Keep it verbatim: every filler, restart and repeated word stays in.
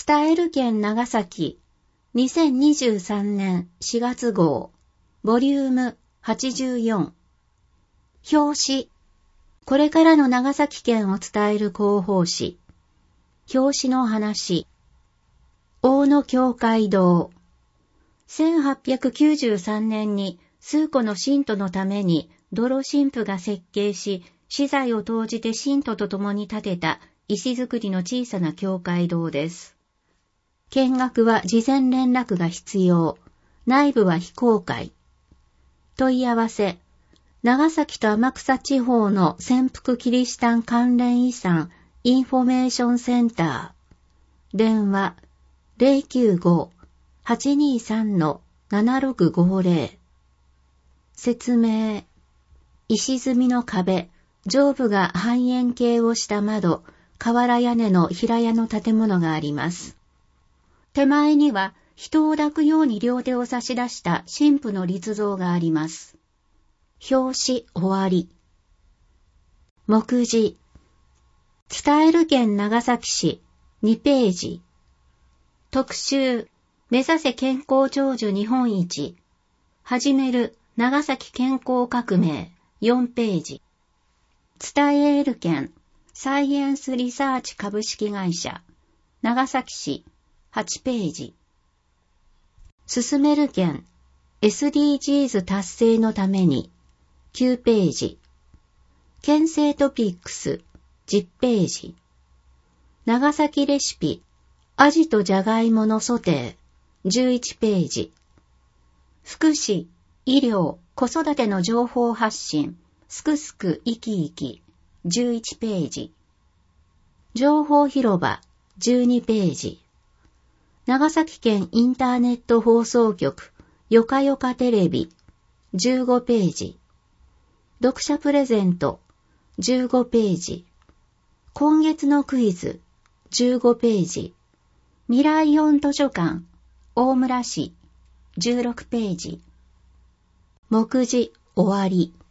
伝える県長崎にせんにじゅうさんねんしがつ号ボリュームはちじゅうよん。表紙。これからの長崎県を伝える広報誌。表紙の話。大野教会堂。せんはっぴゃくきゅうじゅうさんねんに数個の信徒のために泥神父が設計し、私財を投じて信徒と共に建てた石造りの小さな教会堂です。見学は事前連絡が必要。内部は非公開。問い合わせ。長崎と天草地方の潜伏キリシタン関連遺産インフォメーションセンター。電話 ゼロきゅうご はちにさん ななろくごゼロ。説明。石積みの壁、上部が半円形をした窓、瓦屋根の平屋の建物があります。手前には人を抱くように両手を差し出した神父の立像があります。表紙終わり。目次。伝える県長崎市にページ。特集。目指せ健康長寿日本一。始める長崎健康革命よんページ。伝える県サイエンスリサーチ株式会社長崎市はちページ。進める県 エスディージーズ 達成のためにきゅうページ。県政トピックスじゅっページ。長崎レシピアジとジャガイモのソテーじゅういちページ。福祉、医療、子育ての情報発信すくすく生き生きじゅういちページ。情報広場じゅうにページ。長崎県インターネット放送局よかよかテレビじゅうごページ。読者プレゼントじゅうごページ。今月のクイズじゅうごページ。未来音図書館大村市じゅうろくページ。目次終わり。